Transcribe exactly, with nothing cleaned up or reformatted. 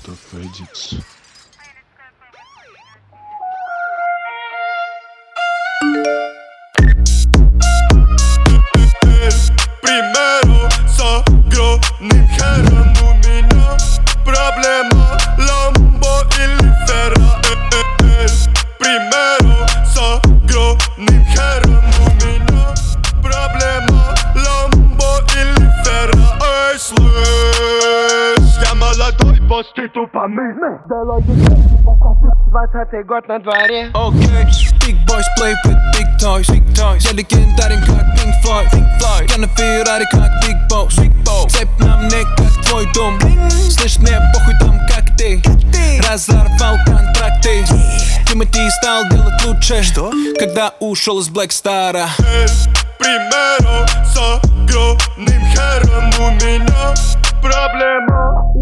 готов родиться. Примеру с огромным хером у меня проблема Ламбо или Ферра. Примеру с огромным хером у меня проблема Ламбо или Ферра. Эй, слышь, я молодой, босс, ты тупомысный. двадцатый год на дворе. Okay, big boys play with big toys. Big toys. Я легендарен как Pink Floyd. Pink Floyd. Я на Феррари как Big Boss. Big Boss. Цепь на мне как твой дом. Слышь, мне похуй там как ты. Разорвал контракты. Тимати стал делать лучше. Что? Когда ушел из Black Star'а. Примеру с огромным хером у меня проблема